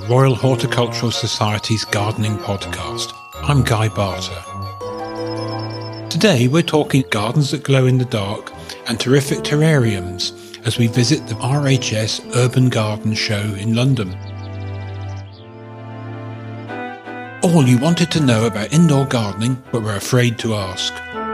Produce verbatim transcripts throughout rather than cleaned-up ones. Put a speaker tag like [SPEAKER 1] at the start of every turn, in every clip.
[SPEAKER 1] Royal Horticultural Society's gardening podcast. I'm Guy Barter. Today we're talking gardens that glow in the dark and terrific terrariums as we visit the R H S Urban Garden Show in London. All you wanted to know about indoor gardening but were afraid to ask.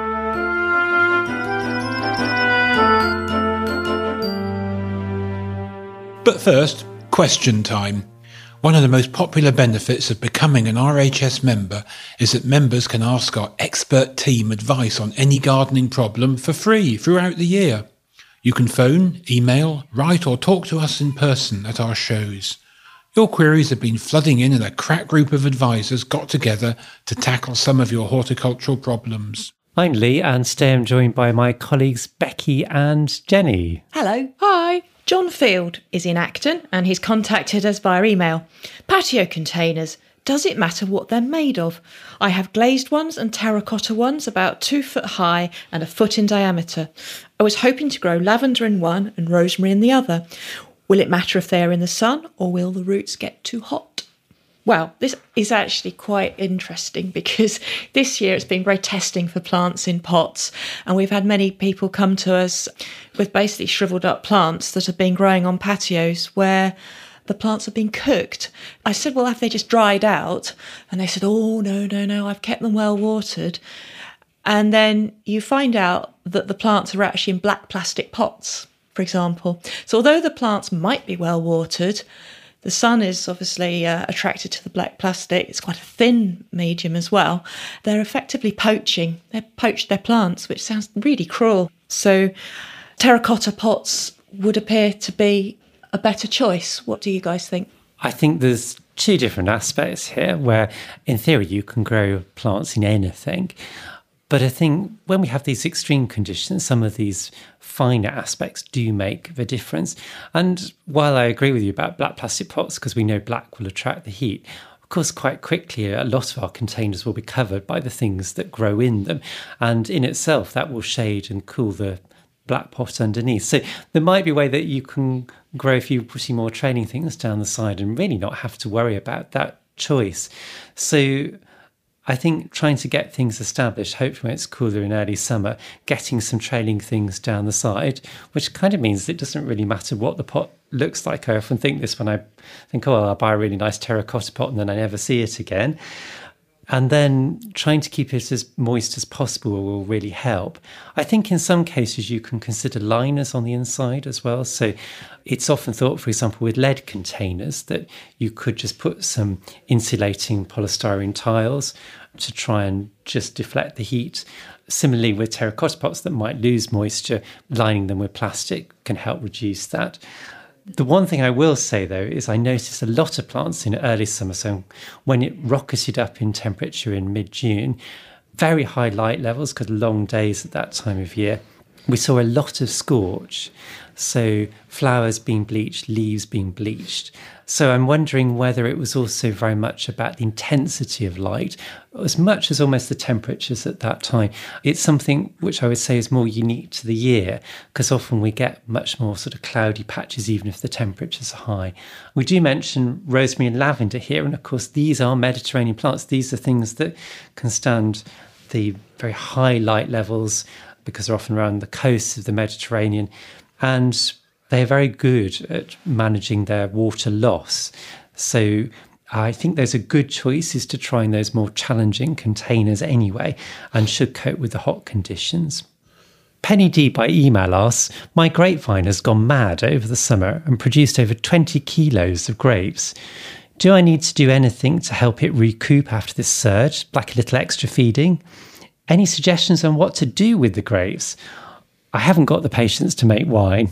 [SPEAKER 1] But first, question time. One of the most popular benefits of becoming an R H S member is that members can ask our expert team advice on any gardening problem for free throughout the year. You can phone, email, write or talk to us in person at our shows. Your queries have been flooding in and a crack group of advisors got together to tackle some of your horticultural problems.
[SPEAKER 2] I'm Lee, and today I'm joined by my colleagues Becky and Jenny.
[SPEAKER 3] Hello. Hi. John Field is in Acton and he's contacted us via email. Patio containers. Does it matter what they're made of? I have glazed ones and terracotta ones about two foot high and a foot in diameter. I was hoping to grow lavender in one and rosemary in the other. Will it matter if they are in the sun or will the roots get too hot? Well, this is actually quite interesting because this year it's been very testing for plants in pots, and we've had many people come to us with basically shriveled up plants that have been growing on patios where the plants have been cooked. I said, well, have they just dried out? And they said, oh, no, no, no, I've kept them well watered. And then you find out that the plants are actually in black plastic pots, for example. So although the plants might be well watered, the sun is obviously uh, attracted to the black plastic. It's quite a thin medium as well. They're effectively poaching. They've poached their plants, which sounds really cruel. So terracotta pots would appear to be a better choice. What do you guys think?
[SPEAKER 2] I think there's two different aspects here where, in theory, you can grow plants in anything. But I think when we have these extreme conditions, some of these finer aspects do make the difference. And while I agree with you about black plastic pots, because we know black will attract the heat, of course, quite quickly, a lot of our containers will be covered by the things that grow in them. And in itself, that will shade and cool the black pot underneath. So there might be a way that you can grow if you're putting more training things down the side and really not have to worry about that choice. So I think trying to get things established, hopefully when it's cooler in early summer, getting some trailing things down the side, which kind of means it doesn't really matter what the pot looks like. I often think this when I think, oh, I'll buy a really nice terracotta pot and then I never see it again. And then trying to keep it as moist as possible will really help. I think in some cases you can consider liners on the inside as well. So it's often thought, for example, with lead containers that you could just put some insulating polystyrene tiles to try and just deflect the heat. Similarly, with terracotta pots that might lose moisture, lining them with plastic can help reduce that. The one thing I will say, though, is I noticed a lot of plants in early summer, so when it rocketed up in temperature in mid-June, very high light levels because long days at that time of year, we saw a lot of scorch. So flowers being bleached, leaves being bleached. So I'm wondering whether it was also very much about the intensity of light, as much as almost the temperatures at that time. It's something which I would say is more unique to the year, because often we get much more sort of cloudy patches, even if the temperatures are high. We do mention rosemary and lavender here, and of course these are Mediterranean plants. These are things that can stand the very high light levels because they're often around the coasts of the Mediterranean. And they are very good at managing their water loss. So I think those are good choices to try in those more challenging containers anyway, and should cope with the hot conditions. Penny D by email asks, my grapevine has gone mad over the summer and produced over twenty kilos of grapes. Do I need to do anything to help it recoup after this surge, like a little extra feeding? Any suggestions on what to do with the grapes? I haven't got the patience to make wine.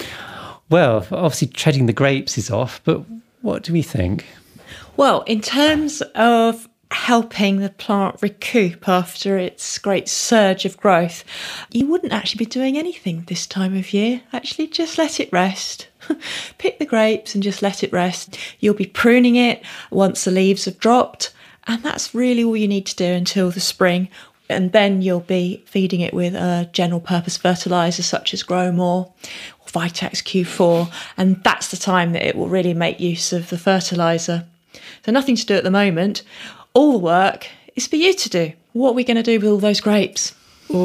[SPEAKER 2] Well, obviously treading the grapes is off, but what do we think?
[SPEAKER 3] Well, in terms of helping the plant recoup after its great surge of growth, you wouldn't actually be doing anything this time of year. Actually, just let it rest. Pick the grapes and just let it rest. You'll be pruning it once the leaves have dropped, and that's really all you need to do until the spring. And then you'll be feeding it with a general purpose fertiliser such as Grow More or Vitax Q four. And that's the time that it will really make use of the fertiliser. So nothing to do at the moment. All the work is for you to do. What are we going to do with all those grapes?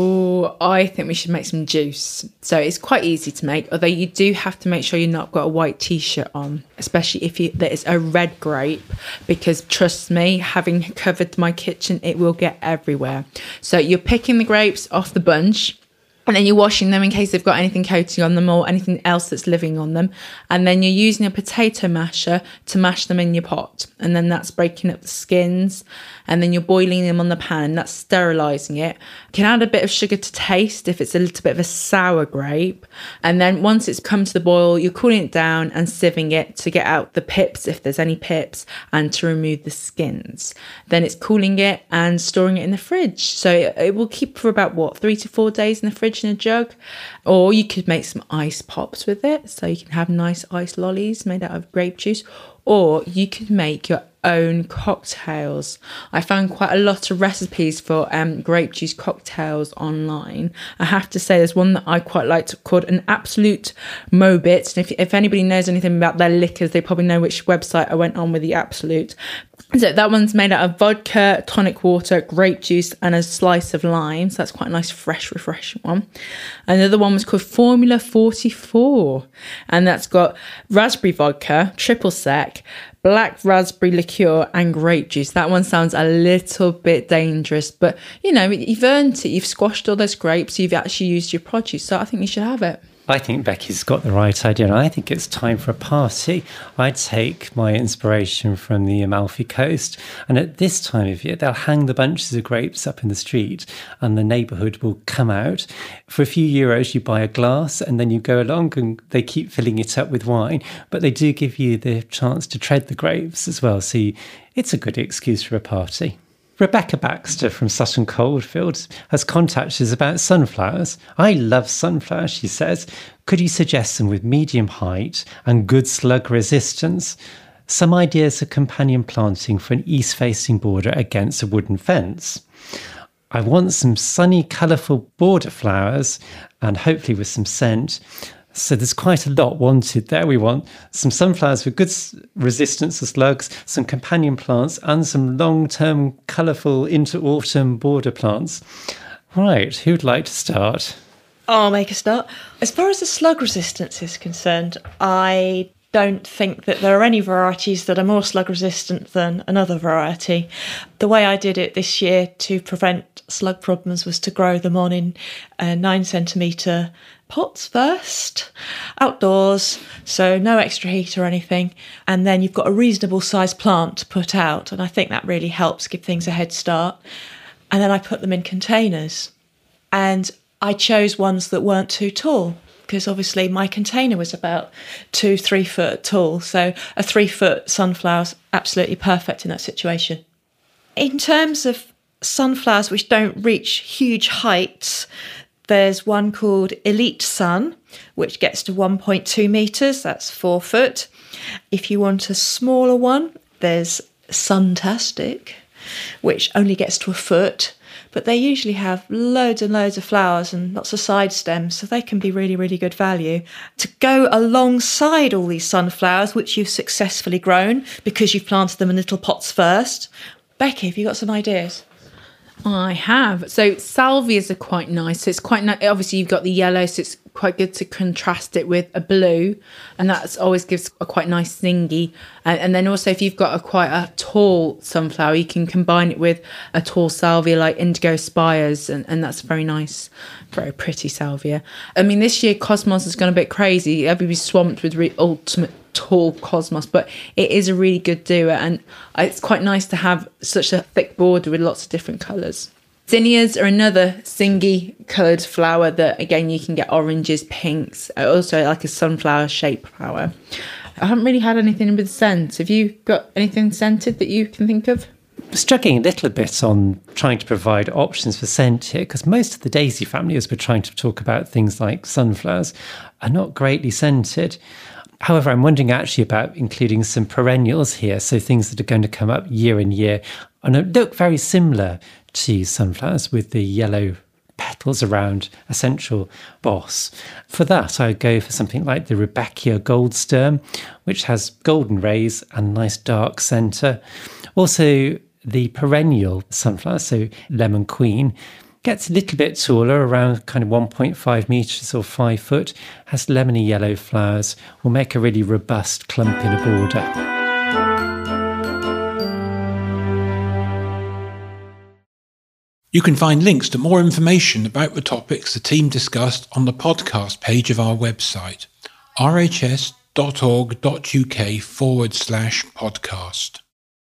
[SPEAKER 4] Oh, I think we should make some juice. So it's quite easy to make, although you do have to make sure you've not got a white t-shirt on, especially if you, there is a red grape, because trust me, having covered my kitchen, it will get everywhere. So you're picking the grapes off the bunch, and then you're washing them in case they've got anything coating on them or anything else that's living on them. And then you're using a potato masher to mash them in your pot. And then that's breaking up the skins. And then you're boiling them on the pan, and that's sterilising it. You can add a bit of sugar to taste if it's a little bit of a sour grape. And then once it's come to the boil, you're cooling it down and sieving it to get out the pips, if there's any pips, and to remove the skins. Then it's cooling it and storing it in the fridge. So it, it will keep for about, what, three to four days in the fridge in a jug. Or you could make some ice pops with it. So you can have nice ice lollies made out of grape juice. Or you could make your own cocktails. I found quite a lot of recipes for um, grape juice cocktails online. I have to say there's one that I quite liked called an Absolute Mobit. And if, if anybody knows anything about their liquors, they probably know which website I went on with the Absolute. So that one's made out of vodka, tonic water, grape juice, and a slice of lime. So that's quite a nice, fresh, refreshing one. Another one was called Formula forty-four. And that's got raspberry vodka, triple sec, black raspberry liqueur, and grape juice. That one sounds a little bit dangerous, but you know, you've earned it. You've squashed all those grapes. You've actually used your produce. So I think you should have it.
[SPEAKER 2] I think Becky's got the right idea, and I think it's time for a party. I'd take my inspiration from the Amalfi Coast, and at this time of year, they'll hang the bunches of grapes up in the street, and the neighbourhood will come out. For a few euros, you buy a glass, and then you go along, and they keep filling it up with wine, but they do give you the chance to tread the grapes as well, so you, it's a good excuse for a party. Rebecca Baxter from Sutton Coldfield has contacted us about sunflowers. I love sunflowers, she says. Could you suggest them with medium height and good slug resistance? Some ideas of companion planting for an east-facing border against a wooden fence. I want some sunny, colourful border flowers and hopefully with some scent. So there's quite a lot wanted there. We want some sunflowers with good resistance to slugs, some companion plants, and some long-term colourful inter-autumn border plants. Right, who'd like to start?
[SPEAKER 3] I'll make a start. As far as the slug resistance is concerned, I don't think that there are any varieties that are more slug resistant than another variety. The way I did it this year to prevent slug problems was to grow them on in uh, nine centimetre pots first, outdoors, so no extra heat or anything, and then you've got a reasonable sized plant to put out, and I think that really helps give things a head start. And then I put them in containers, and I chose ones that weren't too tall, because obviously my container was about two, three foot tall, so a three foot sunflower's absolutely perfect in that situation. In terms of sunflowers which don't reach huge heights, there's one called Elite Sun, which gets to one point two metres, that's four foot. If you want a smaller one, there's Suntastic, which only gets to a foot, but they usually have loads and loads of flowers and lots of side stems, so they can be really, really good value. To go alongside all these sunflowers, which you've successfully grown because you've planted them in little pots first, Becky, have you got some ideas?
[SPEAKER 4] I have. So salvias are quite nice. So it's quite nice. Obviously, you've got the yellow, so it's quite good to contrast it with a blue, and that always gives a quite nice thingy. And, and then also, if you've got a quite a tall sunflower, you can combine it with a tall salvia like Indigo Spires, and, and that's very nice, very pretty salvia. I mean, this year Cosmos has gone a bit crazy. Everybody's swamped with re- ultimate tall Cosmos, but it is a really good doer, and it's quite nice to have such a thick border with lots of different colours. Zinnias are another singy coloured flower that, again, you can get oranges, pinks, also like a sunflower shaped flower. I haven't really had anything with scent. Have you got anything scented that you can think of?
[SPEAKER 2] Struggling a little bit on trying to provide options for scent here, because most of the daisy family, as we're trying to talk about things like sunflowers, are not greatly scented. However, I'm wondering actually about including some perennials here, so things that are going to come up year in year and look very similar to sunflowers with the yellow petals around a central boss. For that, I would go for something like the Rudbeckia goldstem, which has golden rays and nice dark centre. Also, the perennial sunflower, so Lemon Queen, gets a little bit taller, around kind of one point five metres or five foot, has lemony yellow flowers, will make a really robust clump in a border.
[SPEAKER 1] You can find links to more information about the topics the team discussed on the podcast page of our website, rhs.org.uk forward slash podcast.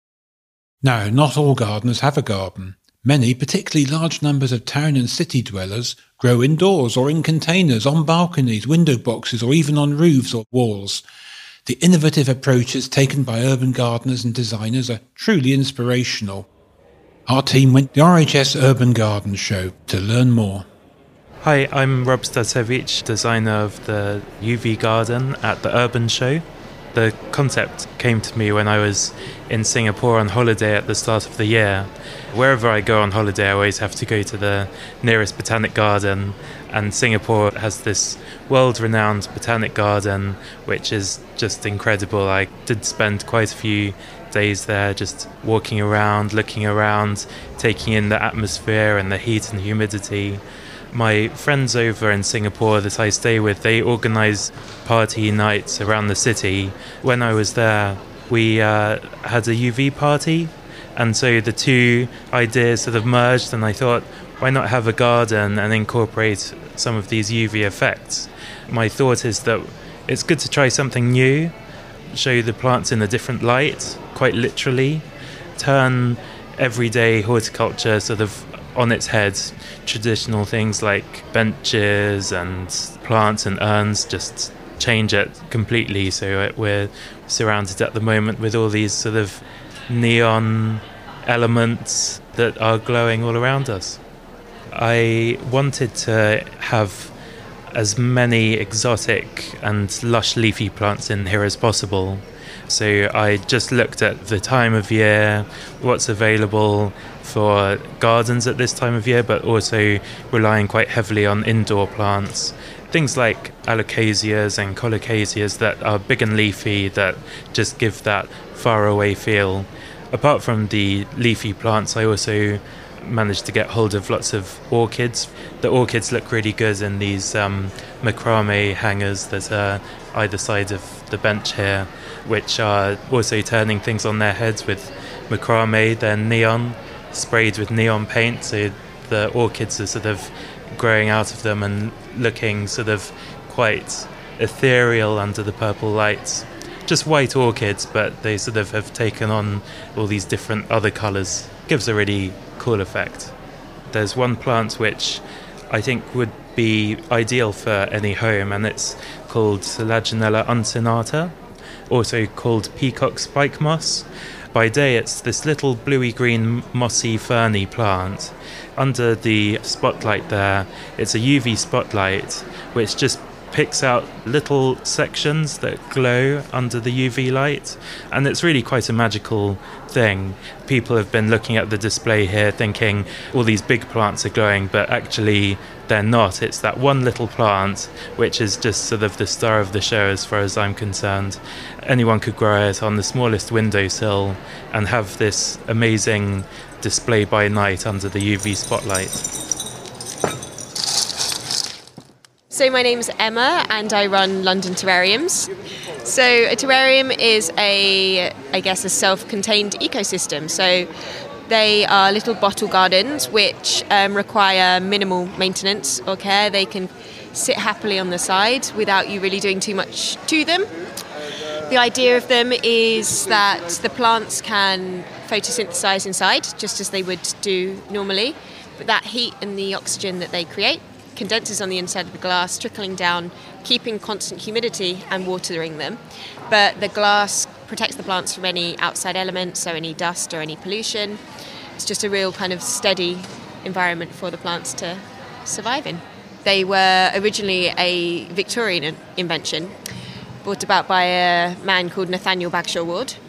[SPEAKER 1] Now, not all gardeners have a garden. Many, particularly large numbers of town and city dwellers, grow indoors or in containers, on balconies, window boxes, or even on roofs or walls. The innovative approaches taken by urban gardeners and designers are truly inspirational. Our team went to the R H S Urban Garden Show to learn more.
[SPEAKER 5] Hi, I'm Rob Stasevich, designer of the U V garden at the Urban Show. The concept came to me when I was in Singapore on holiday at the start of the year. Wherever I go on holiday, I always have to go to the nearest botanic garden, and Singapore has this world-renowned botanic garden, which is just incredible. I did spend quite a few days there just walking around, looking around, taking in the atmosphere and the heat and humidity. My friends over in Singapore that I stay with, they organise party nights around the city. When I was there, we uh, had a U V party, and so the two ideas sort of merged, and I thought, why not have a garden and incorporate some of these U V effects? My thought is that it's good to try something new, show the plants in a different light, quite literally, turn everyday horticulture sort of on its head. Traditional things like benches and plants and urns, just change it completely. So we're surrounded at the moment with all these sort of neon elements that are glowing all around us. I wanted to have as many exotic and lush leafy plants in here as possible. So I just looked at the time of year, what's available for gardens at this time of year, but also relying quite heavily on indoor plants. Things like alocasias and colocasias that are big and leafy, that just give that faraway feel. Apart from the leafy plants, I also managed to get hold of lots of orchids. The orchids look really good in these um, macrame hangers that are either side of the bench here, which are also turning things on their heads with macrame. They're neon, sprayed with neon paint, so the orchids are sort of growing out of them and looking sort of quite ethereal under the purple lights. Just white orchids, but they sort of have taken on all these different other colours. Gives a really cool effect. There's one plant which I think would be ideal for any home, and it's called Laginella uncinata, also called peacock spike moss. By day it's this little bluey green mossy ferny plant. Under the spotlight there, it's a U V spotlight which just picks out little sections that glow under the U V light, and it's really quite a magical thing. People have been looking at the display here thinking all these big plants are glowing, but actually they're not. It's that one little plant which is just sort of the star of the show as far as I'm concerned. Anyone could grow it on the smallest windowsill and have this amazing display by night under the U V spotlight.
[SPEAKER 6] So my name's Emma and I run London Terrariums. So a terrarium is a, I guess, a self-contained ecosystem. So they are little bottle gardens which um, require minimal maintenance or care. They can sit happily on the side without you really doing too much to them. The idea of them is that the plants can photosynthesize inside, just as they would do normally. But that heat and the oxygen that they create condenses on the inside of the glass, trickling down, keeping constant humidity and watering them. But the glass protects the plants from any outside elements, so any dust or any pollution. It's just a real kind of steady environment for the plants to survive in. They were originally a Victorian invention, brought about by a man called Nathaniel Bagshaw Ward,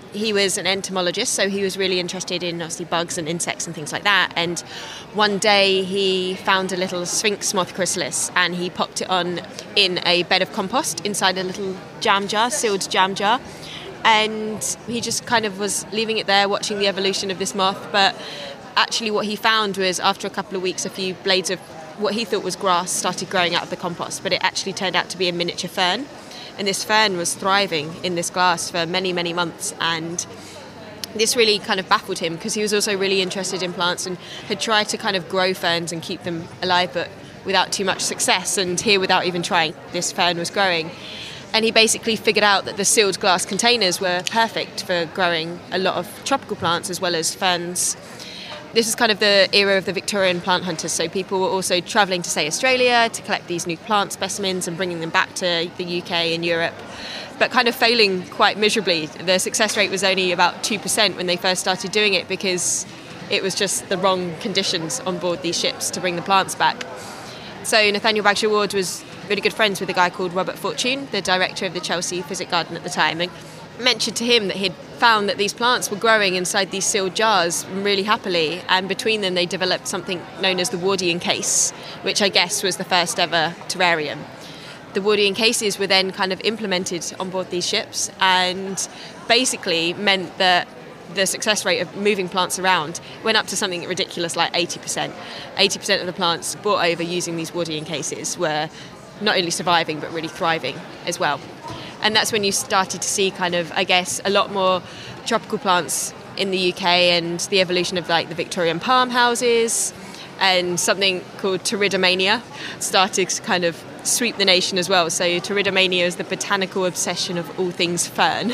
[SPEAKER 6] he was an entomologist, so he was really interested in obviously bugs and insects and things like that. And one day he found a little sphinx moth chrysalis and he popped it on in a bed of compost inside a little jam jar, sealed jam jar. And he just kind of was leaving it there, watching the evolution of this moth. But actually what he found was after a couple of weeks, a few blades of what he thought was grass started growing out of the compost, but it actually turned out to be a miniature fern. And this fern was thriving in this glass for many, many months. And this really kind of baffled him because he was also really interested in plants and had tried to kind of grow ferns and keep them alive, but without too much success. And here, without even trying, this fern was growing. And he basically figured out that the sealed glass containers were perfect for growing a lot of tropical plants as well as ferns. This is kind of the era of the Victorian plant hunters, so people were also travelling to, say, Australia to collect these new plant specimens and bringing them back to the U K and Europe, but kind of failing quite miserably. The success rate was only about two percent when they first started doing it because it was just the wrong conditions on board these ships to bring the plants back. So Nathaniel Bagshaw Ward was really good friends with a guy called Robert Fortune, the director of the Chelsea Physic Garden at the time, and mentioned to him that he'd found that these plants were growing inside these sealed jars really happily, and between them they developed something known as the Wardian case, which I guess was the first ever terrarium. The Wardian cases were then kind of implemented on board these ships and basically meant that the success rate of moving plants around went up to something ridiculous like eighty percent. eighty percent of the plants brought over using these Wardian cases were not only surviving but really thriving as well. And that's when you started to see kind of, I guess, a lot more tropical plants in the U K and the evolution of like the Victorian palm houses, and something called pteridomania started to kind of sweep the nation as well. So pteridomania is the botanical obsession of all things fern.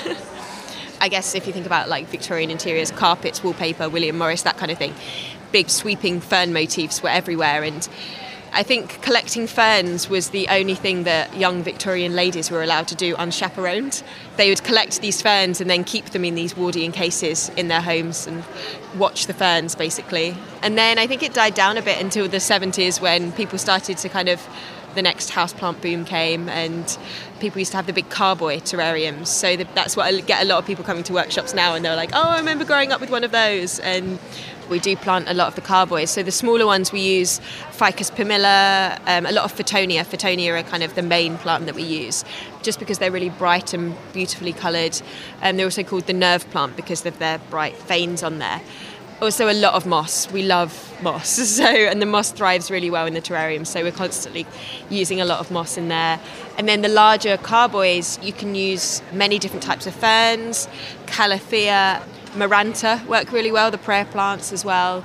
[SPEAKER 6] I guess if you think about like Victorian interiors, carpets, wallpaper, William Morris, that kind of thing, big sweeping fern motifs were everywhere. And I think collecting ferns was the only thing that young Victorian ladies were allowed to do unchaperoned. They would collect these ferns and then keep them in these Wardian cases in their homes and watch the ferns, basically. And then I think it died down a bit until the seventies when people started to kind of, the next houseplant boom came and people used to have the big carboy terrariums. So that's what I get a lot of people coming to workshops now, and they're like, oh, I remember growing up with one of those. And we do plant a lot of the carboys. So the smaller ones we use Ficus pumila, um, a lot of Photonia. Photonia are kind of the main plant that we use, just because they're really bright and beautifully coloured. And um, they're also called the nerve plant because of their bright veins on there. Also a lot of moss. We love moss. So, and the moss thrives really well in the terrarium, so we're constantly using a lot of moss in there. And then the larger carboys, you can use many different types of ferns, Calathea, Maranta work really well, the prayer plants as well,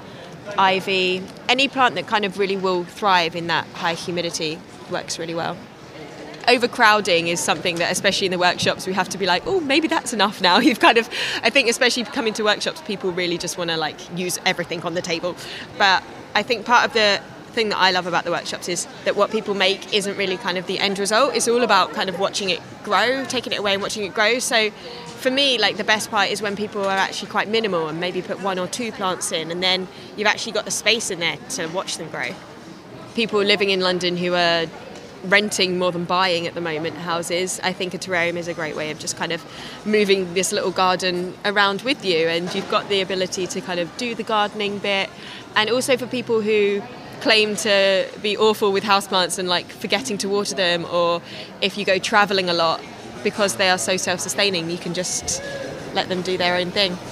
[SPEAKER 6] ivy. Any plant that kind of really will thrive in that high humidity works really well. Overcrowding is something that, especially in the workshops, we have to be like, oh, maybe that's enough now. You've kind of, I think especially coming to workshops, people really just want to like use everything on the table. But I think part of the thing that I love about the workshops is that what people make isn't really kind of the end result. It's all about kind of watching it grow, taking it away and watching it grow. So for me, like the best part is when people are actually quite minimal and maybe put one or two plants in, and then you've actually got the space in there to watch them grow. People living in London who are renting more than buying at the moment houses, I think a terrarium is a great way of just kind of moving this little garden around with you, and you've got the ability to kind of do the gardening bit. And also for people who claim to be awful with houseplants and like forgetting to water them, or if you go travelling a lot, because they are so self-sustaining, you can just let them do their own thing.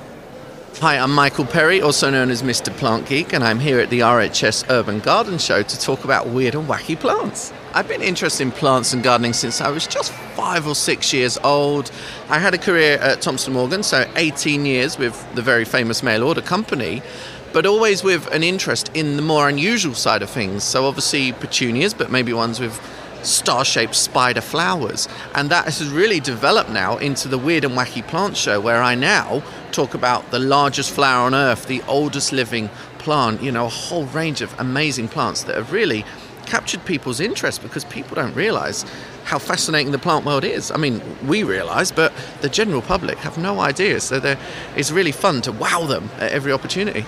[SPEAKER 7] Hi, I'm Michael Perry, also known as Mister Plant Geek, and I'm here at the R H S Urban Garden Show to talk about weird and wacky plants. I've been interested in plants and gardening since I was just five or six years old. I had a career at Thomson Morgan, so eighteen years with the very famous mail order company, but always with an interest in the more unusual side of things. So obviously petunias, but maybe ones with star-shaped spider flowers. And that has really developed now into the Weird and Wacky Plant Show, where I now talk about the largest flower on earth, the oldest living plant, you know, a whole range of amazing plants that have really captured people's interest, because people don't realise how fascinating the plant world is. I mean, we realise, but the general public have no idea. So there, it's really fun to wow them at every opportunity.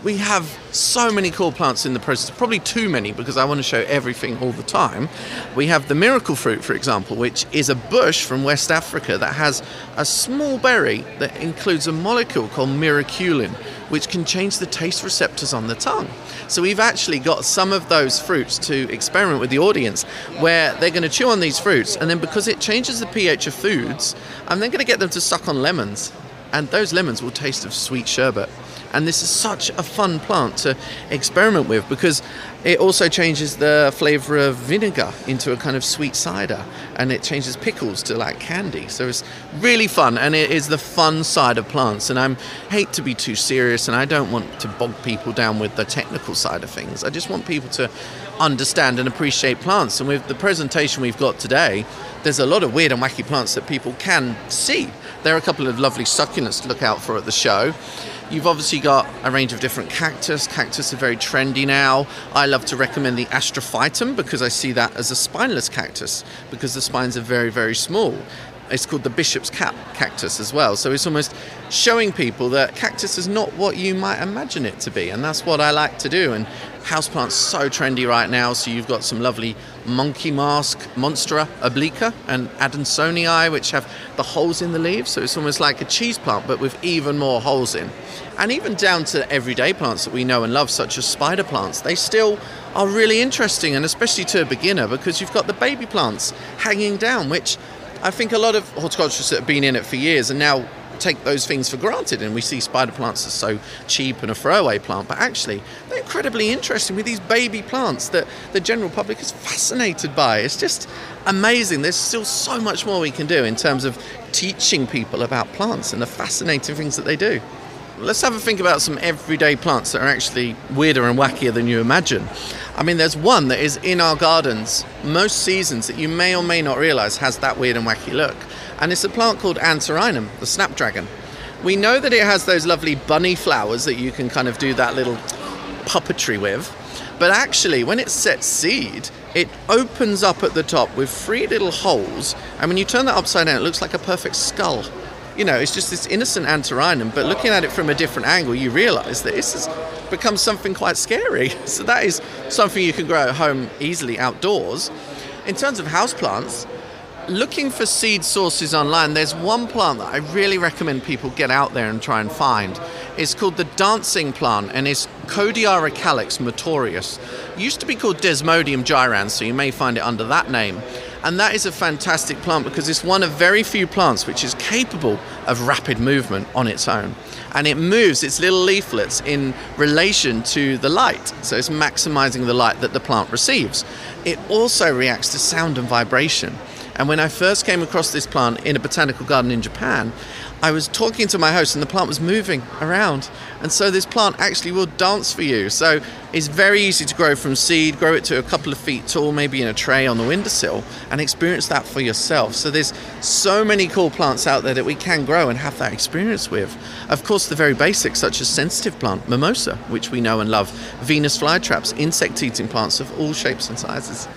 [SPEAKER 7] We have so many cool plants in the process, probably too many because I want to show everything all the time. We have the miracle fruit, for example, which is a bush from West Africa that has a small berry that includes a molecule called miraculin, which can change the taste receptors on the tongue. So we've actually got some of those fruits to experiment with the audience where they're going to chew on these fruits, and then because it changes the pH of foods, I'm then going to get them to suck on lemons, and those lemons will taste of sweet sherbet. And this is such a fun plant to experiment with because it also changes the flavour of vinegar into a kind of sweet cider, and it changes pickles to like candy. So it's really fun, and it is the fun side of plants. And I hate to be too serious, and I don't want to bog people down with the technical side of things. I just want people to understand and appreciate plants. And with the presentation we've got today, there's a lot of weird and wacky plants that people can see. There are a couple of lovely succulents to look out for at the show. You've obviously got a range of different cactus. Cactus are very trendy now. I love to recommend the Astrophytum because I see that as a spineless cactus because the spines are very, very small. It's called the bishop's cap cactus as well. So it's almost showing people that cactus is not what you might imagine it to be. And that's what I like to do. And houseplants so trendy right now. So you've got some lovely monkey mask, Monstera obliqua, and Adansonii, which have the holes in the leaves. So it's almost like a cheese plant, but with even more holes in. And even down to everyday plants that we know and love, such as spider plants, they still are really interesting, and especially to a beginner, because you've got the baby plants hanging down, which I think a lot of horticulturists that have been in it for years and now take those things for granted, and we see spider plants as so cheap and a throwaway plant, but actually they're incredibly interesting with these baby plants that the general public is fascinated by. It's just amazing. There's still so much more we can do in terms of teaching people about plants and the fascinating things that they do. Let's have a think about some everyday plants that are actually weirder and wackier than you imagine. I mean, there's one that is in our gardens most seasons that you may or may not realise has that weird and wacky look. And it's a plant called Antirrhinum, the snapdragon. We know that it has those lovely bunny flowers that you can kind of do that little puppetry with. But actually, when it sets seed, it opens up at the top with three little holes. And when you turn that upside down, it looks like a perfect skull. You know, it's just this innocent Antirrhinum, but looking at it from a different angle, you realise that this has become something quite scary. So that is something you can grow at home easily outdoors. In terms of houseplants, looking for seed sources online, there's one plant that I really recommend people get out there and try and find. It's called the dancing plant, and it's Codiara calyx motorius. It used to be called Desmodium gyrans, so you may find it under that name. And that is a fantastic plant because it's one of very few plants which is capable of rapid movement on its own. And it moves its little leaflets in relation to the light. So it's maximizing the light that the plant receives. It also reacts to sound and vibration. And when I first came across this plant in a botanical garden in Japan, I was talking to my host and the plant was moving around. And so this plant actually will dance for you. So it's very easy to grow from seed, grow it to a couple of feet tall, maybe in a tray on the windowsill, and experience that for yourself. So there's so many cool plants out there that we can grow and have that experience with. Of course, the very basics, such as sensitive plant, mimosa, which we know and love, Venus flytraps, insect-eating plants of all shapes and sizes.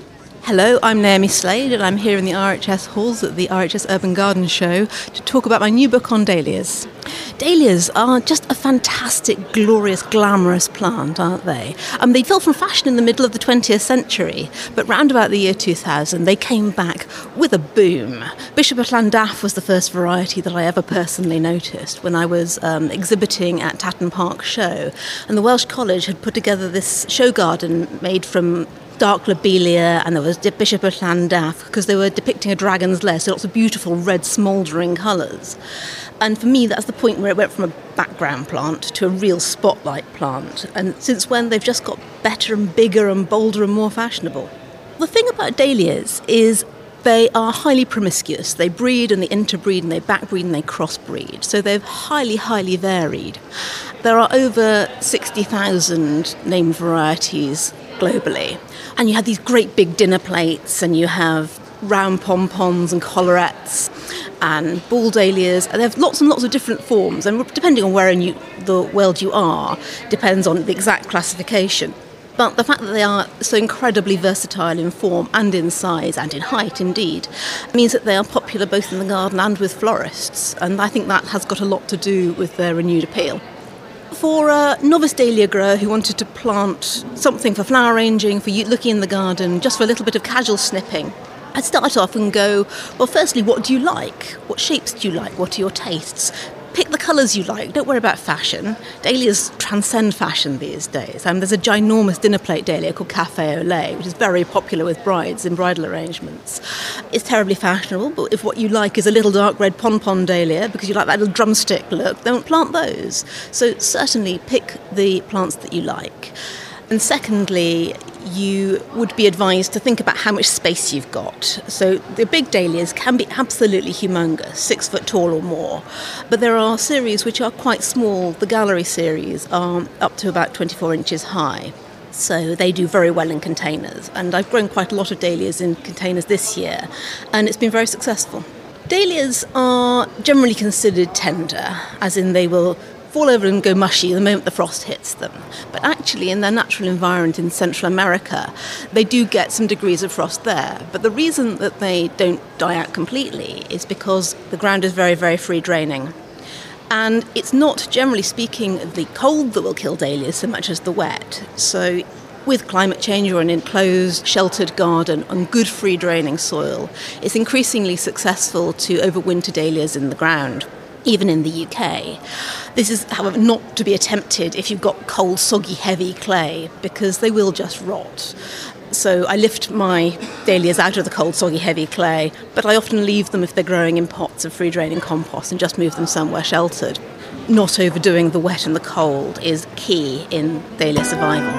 [SPEAKER 8] Hello, I'm Naomi Slade, and I'm here in the R H S halls at the R H S Urban Garden Show to talk about my new book on dahlias. Dahlias are just a fantastic, glorious, glamorous plant, aren't they? Um, they fell from fashion in the middle of the twentieth century, but round about the year two thousand, they came back with a boom. Bishop of Llandaff was the first variety that I ever personally noticed when I was um, exhibiting at Tatton Park Show, and the Welsh College had put together this show garden made from dark lobelia, and there was Bishop of Llandaff because they were depicting a dragon's lair, so lots of beautiful red smouldering colours. And for me, that's the point where it went from a background plant to a real spotlight plant. And since when, they've just got better and bigger and bolder and more fashionable. The thing about dahlias is they are highly promiscuous. They breed and they interbreed and they backbreed and they crossbreed. So they're highly, highly varied. There are over sixty thousand named varieties globally. And you have these great big dinner plates, and you have round pompons and collarettes and ball dahlias, and they have lots and lots of different forms, and depending on where in you, the world you are, depends on the exact classification. But the fact that they are so incredibly versatile in form and in size and in height indeed means that they are popular both in the garden and with florists, and I think that has got a lot to do with their renewed appeal. For a novice dahlia grower who wanted to plant something for flower arranging, for you looking in the garden, just for a little bit of casual snipping, I'd start off and go, well, firstly, what do you like? What shapes do you like? What are your tastes? Pick the colours you like. Don't worry about fashion. Dahlias transcend fashion these days. And there's a ginormous dinner plate dahlia called Café au lait, which is very popular with brides in bridal arrangements. It's terribly fashionable, but if what you like is a little dark red pon-pon dahlia, because you like that little drumstick look, don't plant those. So certainly pick the plants that you like. And secondly, you would be advised to think about how much space you've got. So the big dahlias can be absolutely humongous, six foot tall or more. But there are series which are quite small. The gallery series are up to about twenty-four inches high. So they do very well in containers. And I've grown quite a lot of dahlias in containers this year, and it's been very successful. Dahlias are generally considered tender, as in they will fall over and go mushy the moment the frost hits them. But actually, in their natural environment in Central America, they do get some degrees of frost there. But the reason that they don't die out completely is because the ground is very, very free draining. And it's not, generally speaking, the cold that will kill dahlias so much as the wet. So with climate change or an enclosed, sheltered garden on good free draining soil, it's increasingly successful to overwinter dahlias in the ground, even in the U K. This is, however, not to be attempted if you've got cold, soggy, heavy clay, because they will just rot. So I lift my dahlias out of the cold, soggy, heavy clay, but I often leave them if they're growing in pots of free-draining compost and just move them somewhere sheltered. Not overdoing the wet and the cold is key in dahlia survival.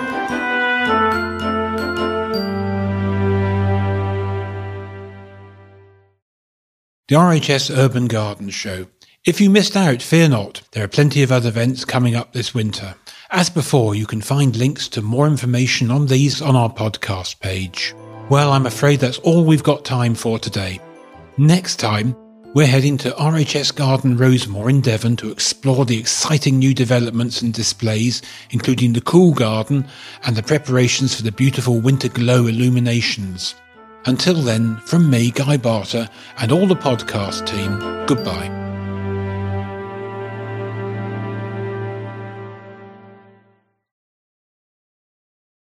[SPEAKER 1] The R H S Urban Garden Show. If you missed out, fear not. There are plenty of other events coming up this winter. As before, you can find links to more information on these on our podcast page. Well, I'm afraid that's all we've got time for today. Next time, we're heading to R H S Garden Rosemoor in Devon to explore the exciting new developments and displays, including the Cool Garden and the preparations for the beautiful Winter Glow illuminations. Until then, from me, Guy Barter, and all the podcast team, goodbye.